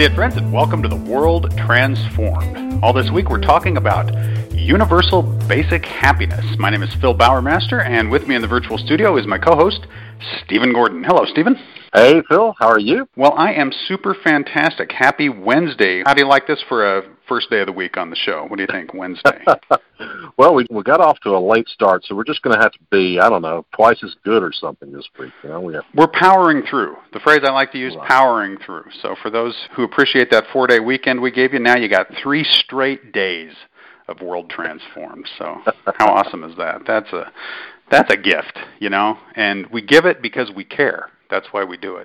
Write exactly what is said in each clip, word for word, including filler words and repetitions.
Associate friends, and welcome to the World Transformed. All this week we're talking about universal basic happiness. My name is Phil Bowermaster, and with me in the virtual studio is my co-host, Stephen Gordon. Hello, Stephen. Hey, Phil. How are you? Well, I am super fantastic. Happy Wednesday. How do you like this for a first day of the week on the show? What do you think, Wednesday? Well, we we got off to a late start, so we're just going to have to be, I don't know, twice as good or something this week. You know, we have... We're powering through. The phrase I like to use, right. powering through. So for those who appreciate that four-day weekend we gave you, now you got three straight days of World Transformed. So how awesome is that? That's a that's a gift, you know, and we give it because we care. That's why we do it.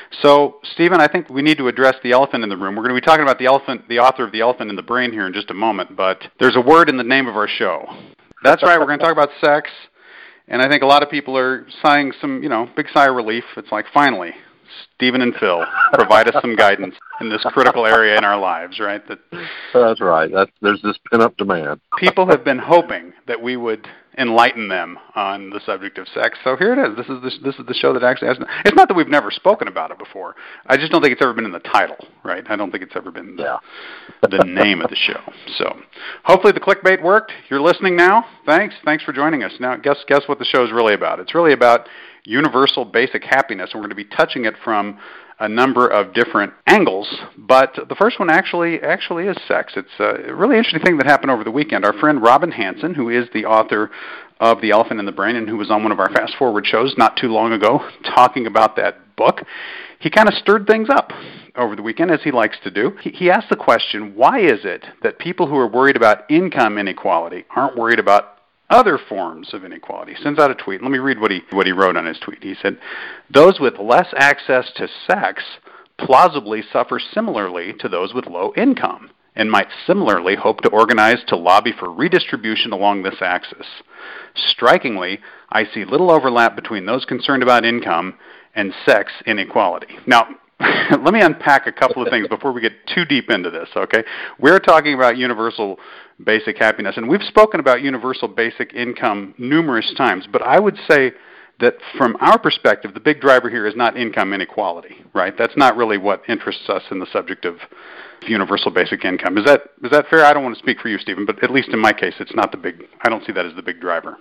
So, Stephen, I think we need to address the elephant in the room. We're going to be talking about the elephant, the author of The Elephant in the Brain here in just a moment, but there's a word in the name of our show. That's right, we're going to talk about sex, and I think a lot of people are sighing some, you know, big sigh of relief. It's like, finally, Stephen and Phil provide us some guidance in this critical area in our lives, right? That That's right. That's, there's this pin-up demand. People have been hoping that we would enlighten them on the subject of sex. So here it is. This is the, this is the show that actually has... It's not that we've never spoken about it before. I just don't think it's ever been in the title, right? I don't think it's ever been the, yeah. the name of the show. So hopefully the clickbait worked. You're listening now. Thanks. Thanks for joining us. Now, guess guess what the show is really about. It's really about universal basic happiness, and we're going to be touching it from a number of different angles, but the first one actually actually is sex. It's a really interesting thing that happened over the weekend. Our friend Robin Hanson, who is the author of The Elephant in the Brain and who was on one of our Fast Forward shows not too long ago talking about that book, he kind of stirred things up over the weekend, as he likes to do. He, he asked the question, why is it that people who are worried about income inequality aren't worried about other forms of inequality? He sends out a tweet. Let me read what he what he wrote on his tweet. He said, "Those with less access to sex plausibly suffer similarly to those with low income and might similarly hope to organize to lobby for redistribution along this axis. Strikingly, I see little overlap between those concerned about income and sex inequality." Now, let me unpack a couple of things before we get too deep into this, okay? We're talking about universal basic happiness, and we've spoken about universal basic income numerous times, but I would say that from our perspective, the big driver here is not income inequality, right? That's not really what interests us in the subject of universal basic income. Is that is that fair? I don't want to speak for you, Stephen, but at least in my case, it's not the big, I don't see that as the big driver.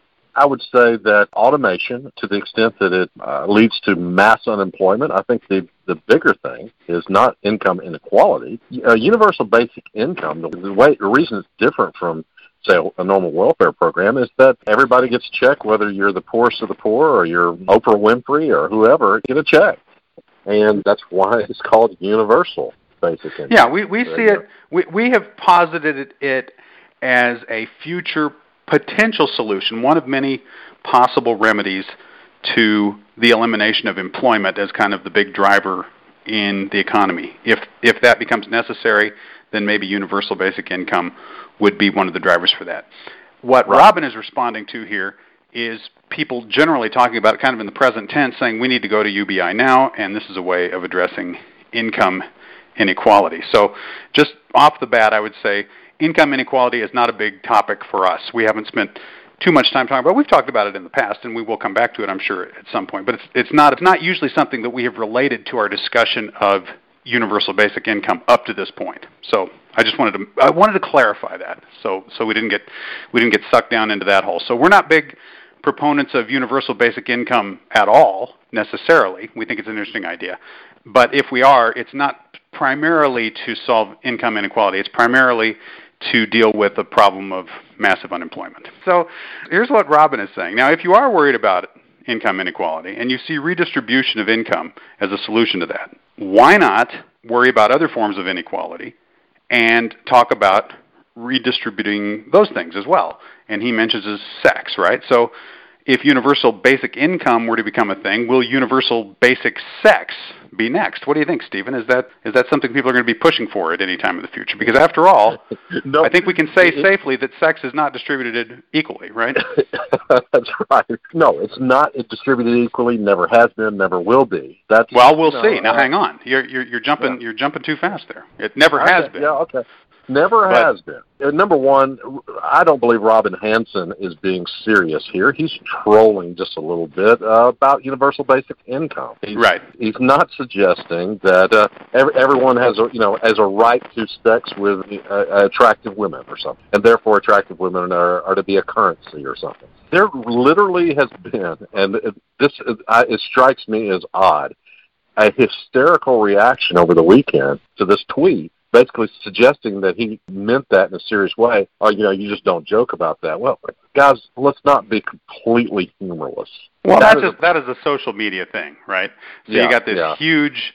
I would say that automation, to the extent that it uh, leads to mass unemployment, I think the, the bigger thing is not income inequality. Uh, universal basic income, the, the way the reason it's different from, say, a normal welfare program is that everybody gets a check, whether you're the poorest of the poor or you're Oprah Winfrey or whoever, get a check. And that's why it's called universal basic income. Yeah, we, we see it, we, we have posited it as a future potential solution, one of many possible remedies to the elimination of employment as kind of the big driver in the economy. If if that becomes necessary, then maybe universal basic income would be one of the drivers for that. What right. Robin is responding to here is people generally talking about it kind of in the present tense, saying we need to go to U B I now, and this is a way of addressing income inequality. So just off the bat, I would say income inequality is not a big topic for us. We haven't spent too much time talking about it. We've talked about it in the past, and we will come back to it, I'm sure, at some point. But it's, it's not it's not usually something that we have related to our discussion of universal basic income up to this point. So I just wanted to I wanted to clarify that, so so we didn't get we didn't get sucked down into that hole. So we're not big proponents of universal basic income at all necessarily. We think it's an interesting idea, but if we are, it's not primarily to solve income inequality. It's primarily to deal with the problem of massive unemployment. So here's what Robin is saying. Now, if you are worried about income inequality and you see redistribution of income as a solution to that, why not worry about other forms of inequality and talk about redistributing those things as well? And he mentions as sex, right? So if universal basic income were to become a thing, will universal basic sex be next? What do you think, Stephen? Is that is that something people are going to be pushing for at any time in the future? Because after all, no, I think we can say safely that sex is not distributed equally, right? That's right. No, it's not distributed equally, never has been, never will be. That's Well, we'll no, see. Now uh, hang on. You're you're, you're jumping yeah. you're jumping too fast there. It never okay, has been. Yeah, okay. Never but, has been. Uh, number one, I don't believe Robin Hanson is being serious here. He's trolling just a little bit uh, about universal basic income. He's, right. He's not suggesting that uh, every, everyone has a you know has a right to sex with uh, attractive women or something, and therefore attractive women are, are to be a currency or something. There literally has been, and this uh, it strikes me as odd, a hysterical reaction over the weekend to this tweet, basically suggesting that he meant that in a serious way. Oh, you know, you just don't joke about that. Well, guys, let's not be completely humorless. Well, that that's is a, that is a social media thing, right? So yeah, you got this yeah. huge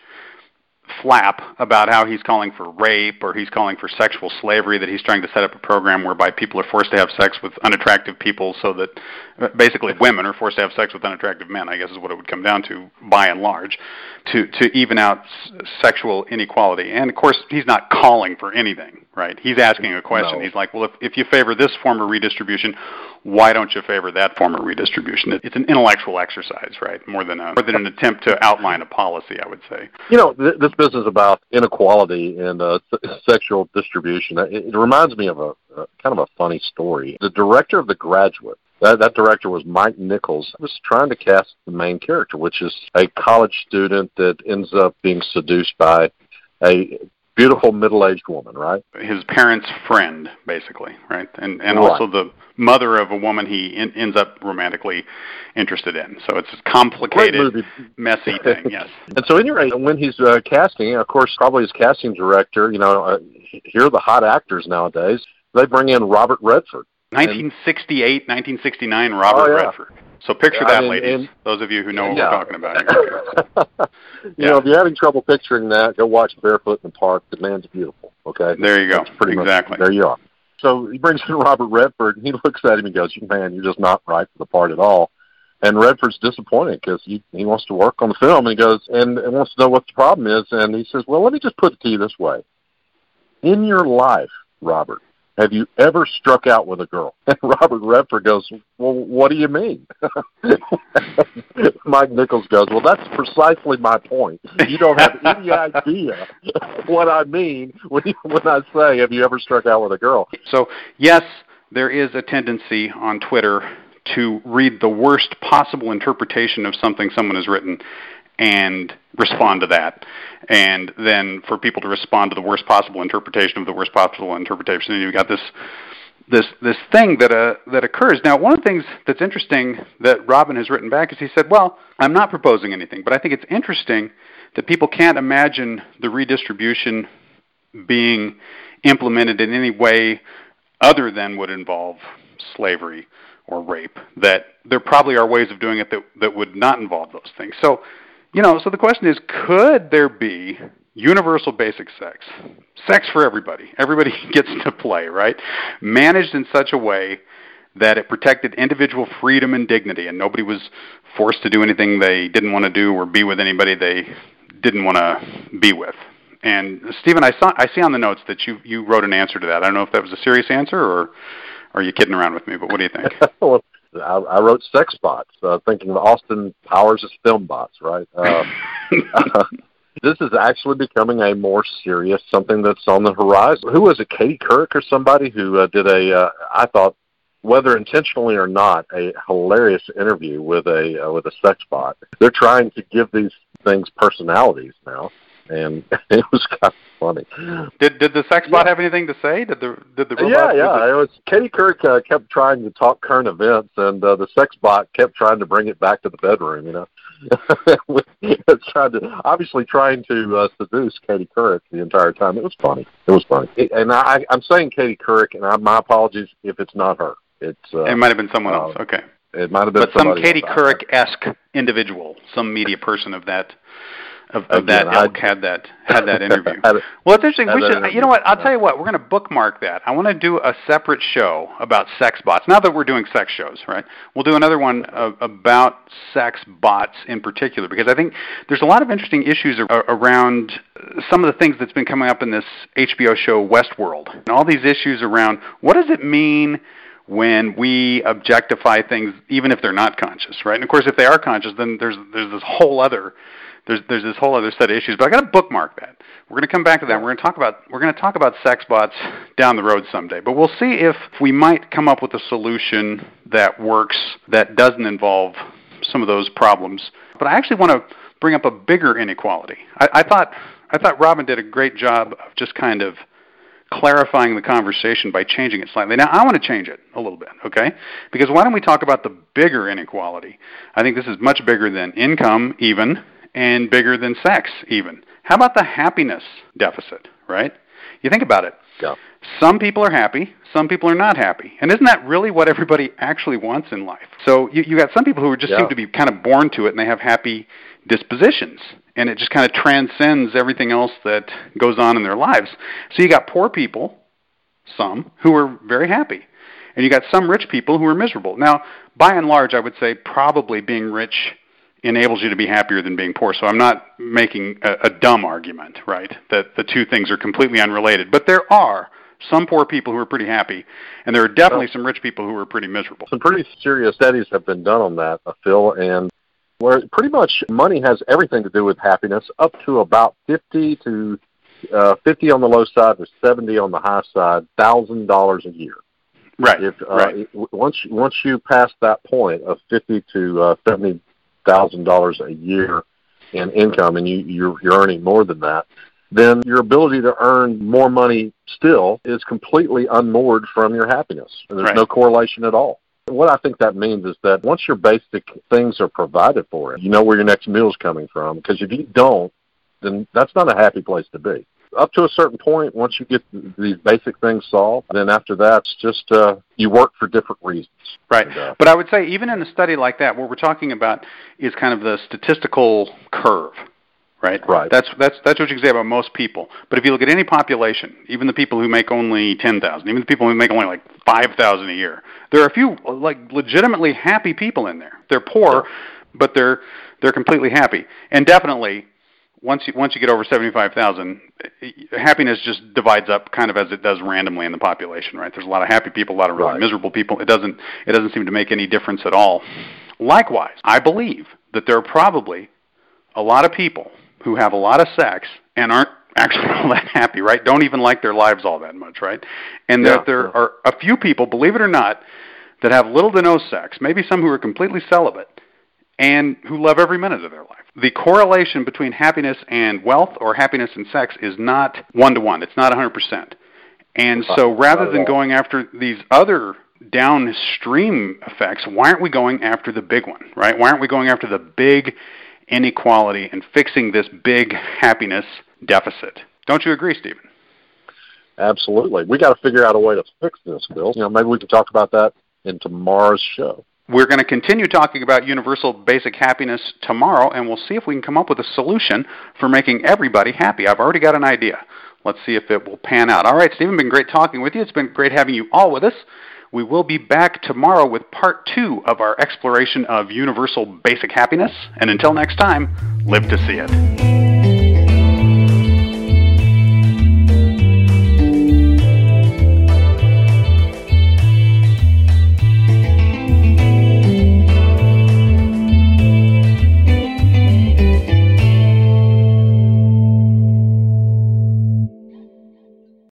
flap about how he's calling for rape or he's calling for sexual slavery, that he's trying to set up a program whereby people are forced to have sex with unattractive people, so that basically women are forced to have sex with unattractive men, I guess is what it would come down to by and large, to, to even out s- sexual inequality. And, of course, he's not calling for anything, right? He's asking a question. No. He's like, well, if, if you favor this form of redistribution, why don't you favor that form of redistribution? It's an intellectual exercise, right, more than a, more than an attempt to outline a policy, I would say. You know, th- this business about inequality and uh, s- sexual distribution, it, it reminds me of a, a kind of a funny story. The director of The Graduate, that, that director was Mike Nichols, was trying to cast the main character, which is a college student that ends up being seduced by a beautiful middle-aged woman, right? His parents' friend, basically, right? And and right. also the mother of a woman he in, ends up romantically interested in. So it's a complicated, messy thing, yes. And so anyway, when he's uh, casting, of course, probably his casting director, you know, uh, here are the hot actors nowadays, they bring in Robert Redford. nineteen sixty-eight, nineteen sixty-nine, Robert oh, yeah. Redford. So picture I that, mean, ladies, and, those of you who know what yeah. we're talking about here. you yeah. know, if you're having trouble picturing that, go watch Barefoot in the Park. The man's beautiful, okay? There you go. That's pretty exactly. Much, there you are. So he brings in Robert Redford, and he looks at him and goes, man, you're just not right for the part at all. And Redford's disappointed because he, he wants to work on the film, and he goes, and, and wants to know what the problem is. And he says, well, let me just put it to you this way. In your life, Robert, have you ever struck out with a girl? And Robert Redford goes, well, what do you mean? Mike Nichols goes, well, that's precisely my point. You don't have any idea what I mean when, you, when I say, have you ever struck out with a girl? So, yes, there is a tendency on Twitter to read the worst possible interpretation of something someone has written and respond to that, and then for people to respond to the worst possible interpretation of the worst possible interpretation, and you've got this this this thing that uh, that occurs. Now, one of the things that's interesting that Robin has written back is he said, well, I'm not proposing anything, but I think it's interesting that people can't imagine the redistribution being implemented in any way other than would involve slavery or rape, that there probably are ways of doing it that, that would not involve those things. So, you know, so the question is, could there be universal basic sex? Sex for everybody. Everybody gets to play, right? Managed in such a way that it protected individual freedom and dignity, and nobody was forced to do anything they didn't want to do or be with anybody they didn't want to be with. And, Stephen, I saw I see on the notes that you, you wrote an answer to that. I don't know if that was a serious answer or are you kidding around with me, but what do you think? Well, I, I wrote sex bots, uh, thinking of Austin Powers' film bots, right? Uh, uh, this is actually becoming a more serious, something that's on the horizon. Who was it, Katie Couric or somebody who uh, did a, uh, I thought, whether intentionally or not, a hilarious interview with a uh, with a sex bot. They're trying to give these things personalities now, and it was kind of funny. Did did the sex bot yeah. have anything to say? Did the did the robot? Yeah, yeah. The... It was Katie Couric uh, kept trying to talk current events, and uh, the sex bot kept trying to bring it back to the bedroom. You know, it's trying to obviously trying to uh, seduce Katie Couric the entire time. It was funny. It was funny. It, and I, I'm saying Katie Couric, and I, my apologies if it's not her. It's uh, it might have been someone else. uh, Okay. It might have been but some somebody Katie else. Couric-esque individual, some media person of that of, of Again, that ilk had that had that interview. had it, well, it's interesting. We should, interview. you know what? I'll tell you what. We're going to bookmark that. I want to do a separate show about sex bots. Now that we're doing sex shows, right? We'll do another one uh, about sex bots in particular, because I think there's a lot of interesting issues ar- around some of the things that's been coming up in this H B O show Westworld, and all these issues around what does it mean when we objectify things, even if they're not conscious, right? And of course, if they are conscious, then there's there's this whole other there's there's this whole other set of issues, but I got to bookmark that. We're going to come back to that. We're going to talk about we're going to talk about sex bots down the road someday. But we'll see if we might come up with a solution that works that doesn't involve some of those problems. But I actually want to bring up a bigger inequality. I, I thought I thought Robin did a great job of just kind of clarifying the conversation by changing it slightly. Now, I want to change it a little bit, okay? Because why don't we talk about the bigger inequality? I think this is much bigger than income even, and bigger than sex even. How about the happiness deficit, right? You think about it. Yeah. Some people are happy, some people are not happy. And isn't that really what everybody actually wants in life? So you, you got some people who just yeah. seem to be kind of born to it, and they have happy dispositions, and it just kind of transcends everything else that goes on in their lives. So you got poor people, some, who are very happy, and you got some rich people who are miserable. Now, by and large, I would say probably being rich enables you to be happier than being poor. So I'm not making a, a dumb argument, right, that the two things are completely unrelated. But there are some poor people who are pretty happy, and there are definitely some rich people who are pretty miserable. Some pretty serious studies have been done on that, uh, Phil, and where pretty much money has everything to do with happiness, up to about fifty to uh, fifty on the low side to seventy on the high side, thousand dollars a year. Right. If uh, right. once once you pass that point of fifty to uh, seventy thousand dollars a year in income, and you you're, you're earning more than that, then your ability to earn more money still is completely unmoored from your happiness. And there's right. no correlation at all. What I think that means is that once your basic things are provided for, you know where your next meal is coming from. Because if you don't, then that's not a happy place to be. Up to a certain point, once you get these basic things solved, then after that, it's just uh, you work for different reasons. Right. And, uh, but I would say even in a study like that, what we're talking about is kind of the statistical curve. Right. Right. That's that's that's what you can say about most people. But if you look at any population, even the people who make only ten thousand, even the people who make only like five thousand a year, there are a few like legitimately happy people in there. They're poor, yeah. but they're they're completely happy. And definitely, once you once you get over seventy five thousand, happiness just divides up kind of as it does randomly in the population. Right. There's a lot of happy people, a lot of really right. miserable people. It doesn't it doesn't seem to make any difference at all. Likewise, I believe that there are probably a lot of people who have a lot of sex and aren't actually all that happy, right? Don't even like their lives all that much, right? And yeah, that there yeah. are a few people, believe it or not, that have little to no sex, maybe some who are completely celibate, and who love every minute of their life. The correlation between happiness and wealth or happiness and sex is not one-to-one. It's not one hundred percent. And so rather than going after these other downstream effects, why aren't we going after the big one, right? Why aren't we going after the big inequality and fixing this big happiness deficit? Don't you agree, Stephen? Absolutely. We got to figure out a way to fix this, Bill. You know, maybe we can talk about that in tomorrow's show. We're going to continue talking about universal basic happiness tomorrow, and we'll see if we can come up with a solution for making everybody happy. I've already got an idea. Let's see if it will pan out. All right, Stephen, been great talking with you. It's been great having you all with us. We will be back tomorrow with part two of our exploration of universal basic happiness. And until next time, live to see it.